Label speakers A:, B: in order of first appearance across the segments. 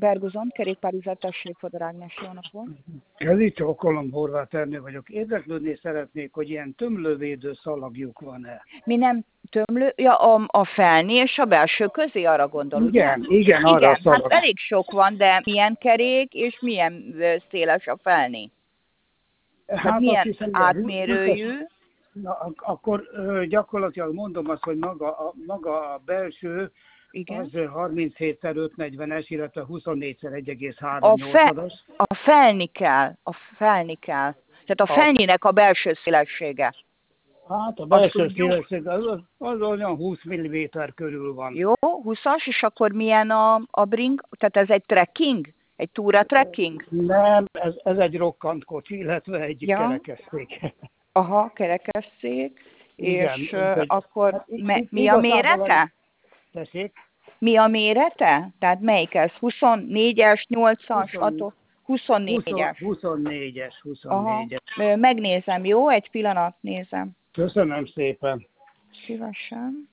A: Bergozon, kerékpárüzletesség, Fodor Ágnes, jó napot.
B: Kezicsókolom, Horváth Ernő vagyok. Érdeklődni szeretnék, hogy ilyen tömlővédő szalagjuk van-e.
A: Mi nem tömlő, ja, a felni és a belső közé arra gondol, ugye?
B: Igen, arra a szalag.
A: Hát elég sok van, de milyen kerék és milyen széles a felni? Hát milyen átmérőjű?
B: Na, akkor gyakorlatilag mondom azt, hogy maga a belső,
A: igen.
B: Az 37x540-es, illetve 24x1,3-as.
A: A felni kell. Tehát a felninek a belső szélessége.
B: Hát a belső szélessége az olyan 20 mm körül van.
A: Jó, 20-as, és akkor milyen a bring? Tehát ez egy trekking? Egy túra trekking?
B: Nem, ez egy rokkant kocsi, illetve egy kerekesszék.
A: Aha, kerekesszék.
B: Igen,
A: és akkor mi a mérete?
B: Tessék?
A: Mi a mérete? Tehát melyik ez? 24-es, 8-as, 24-es.
B: 24-es.
A: Aha. Megnézem, jó? Egy pillanat, nézem.
B: Köszönöm szépen.
A: Szívesen.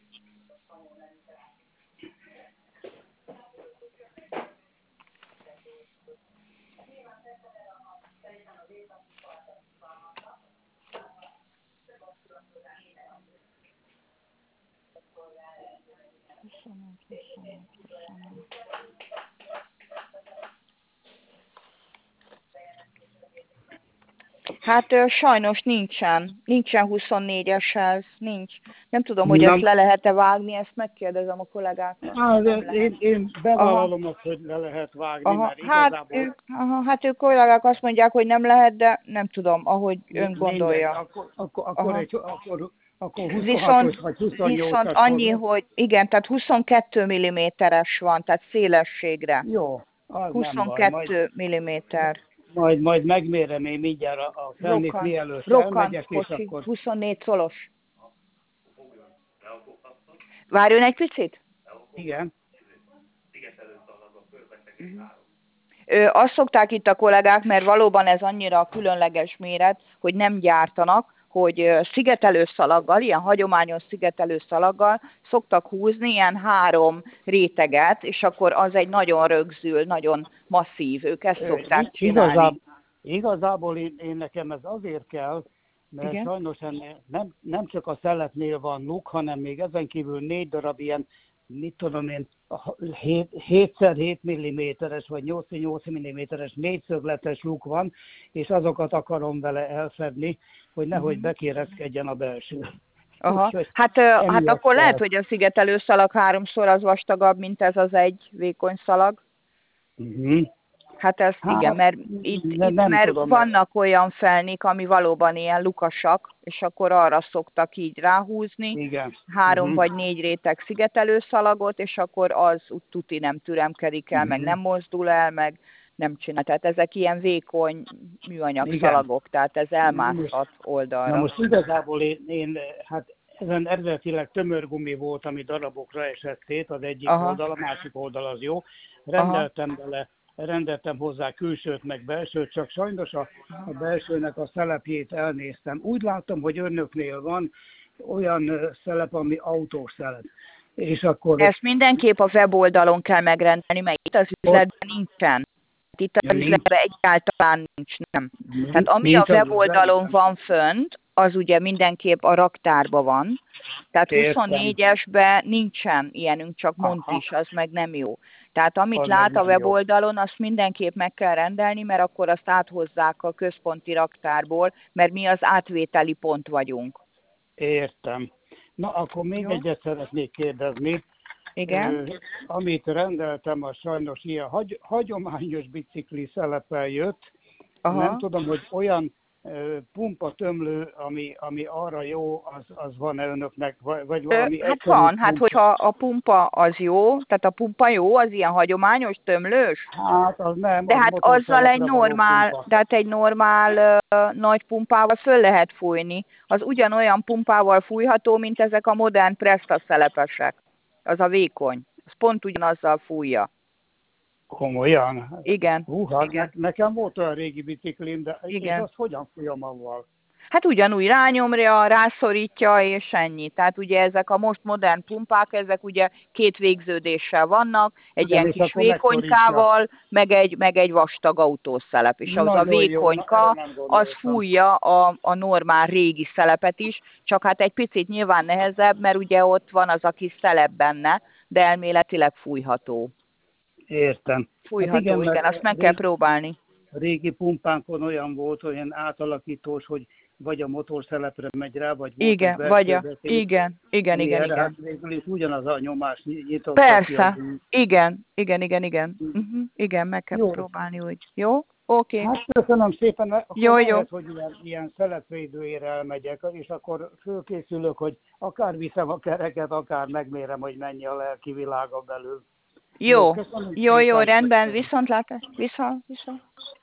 A: Hát sajnos nincsen 24-eshez, nincs. Nem tudom, hogy ezt le lehet-e vágni, ezt megkérdezem a kollégákat.
B: Én bevállalom azt, hogy le lehet vágni, mert igazából...
A: Hát ők kollégák azt mondják, hogy nem lehet, de nem tudom, ahogy ön gondolja.
B: Akkor 26-os vagy 28-as.
A: Viszont annyi, hogy igen, tehát 22 mm-es van, tehát szélességre.
B: Jó, az
A: 22 mm.
B: Majd megmérem én mindjárt a felnét mielőtt
A: elmegyek, és akkor... 24 szolos. Várjon egy picit?
B: Igen.
A: Azt szokták itt a kollégák, mert valóban ez annyira különleges méret, hogy nem gyártanak, hogy szigetelőszalaggal, ilyen hagyományos szigetelőszalaggal szoktak húzni ilyen 3 réteget, és akkor az egy nagyon rögzül, nagyon masszív. Ők ezt szokták csinálni.
B: Igazából én nekem ez azért kell, mert igen? Sajnos nem csak a szeletnél van luk, hanem még ezen kívül 4 darab ilyen, mit tudom én, 7x7 mm-es vagy 8x8 mm-es négyszögletes luk van, és azokat akarom vele elfedni, hogy nehogy bekérezkedjen a belső.
A: Aha. Úgy, hát akkor lehet, hogy a szigetelőszalag 3-szor az vastagabb, mint ez az egy vékony szalag. Hát ez igen, mert itt mert vannak olyan felnik, ami valóban ilyen lukasak, és akkor arra szoktak így ráhúzni.
B: Igen.
A: 3 vagy 4 réteg szigetelőszalagot, és akkor az tuti nem türemkedik el, meg nem mozdul el, meg nem csinál. Tehát ezek ilyen vékony műanyag szalagok, tehát ez elmászhat oldalra.
B: Na most igazából én hát ezen eredetileg tömörgumi volt, ami darabokra esett szét, az egyik oldal, a másik oldal az jó. Rendeltem hozzá külsőt meg belsőt, csak sajnos a belsőnek a szelepjét elnéztem. Úgy látom, hogy önöknél van olyan szelep, ami autós szelep. És akkor...
A: Ezt mindenképp a weboldalon kell megrendelni, mert itt az üzletben nincsen. Itt az üzletben egyáltalán nincs, nem. Tehát ami a weboldalon van fönt, az ugye mindenképp a raktárban van. Tehát 24-esben nincsen ilyenünk, csak Montis, az meg nem jó. Tehát amit lát a weboldalon, azt mindenképp meg kell rendelni, mert akkor azt áthozzák a központi raktárból, mert mi az átvételi pont vagyunk.
B: Értem. Na, akkor még egyet szeretnék kérdezni.
A: Igen?
B: Amit rendeltem, az sajnos ilyen hagyományos bicikli szeleppel jött. Nem tudom, hogy olyan pumpa tömlő, ami arra jó, az van-e önöknek, vagy valami
A: hát van, pumpa. Hát hogyha a pumpa az jó, tehát a pumpa jó, az ilyen hagyományos, tömlős?
B: Hát az nem.
A: De hát azzal egy normál nagy pumpával föl lehet fújni. Az ugyanolyan pumpával fújható, mint ezek a modern Presta szelepesek. Az a vékony. Az pont ugyanazzal fújja.
B: Komolyan?
A: Igen.
B: Igen. Nekem volt olyan régi biciklim, de és azt hogyan fújom avval?
A: Hát ugyanúgy rányomja, rászorítja, és ennyi. Tehát ugye ezek a most modern pumpák, ezek ugye két végződéssel vannak, egy
B: Igen,
A: ilyen
B: és
A: kis
B: akkor megszorítja.
A: vékonykával, meg egy vastag autószelep. És az a
B: Nagyon jó, na, erre
A: vékonyka,
B: nem
A: az
B: gondoltam.
A: fújja a normál régi szelepet is, csak hát egy picit nyilván nehezebb, mert ugye ott van az a kis szelep benne, de elméletileg fújható.
B: Értem. Hát
A: Fújható, igen, azt meg kell próbálni.
B: Régi pumpánkon olyan volt, olyan átalakítós, hogy vagy a motorszelepre megy rá, vagy volt
A: Igen,
B: egy
A: vagy a...
B: belső
A: Igen.
B: hát végül is ugyanaz a nyomás nyitotta ki a
A: Persze, igen. Igen, meg kell
B: Jó.
A: próbálni úgy. Jó? Oké.
B: Hát köszönöm szépen, akkor
A: Jó.
B: lehet, hogy ilyen szelepvédőére elmegyek, és akkor fölkészülök, hogy akár viszem a kereket, akár megmérem, hogy mennyi a lelki világa belül.
A: Jó,
B: Köszönöm
A: jó,
B: szépen.
A: rendben, viszontlátás. Viszont.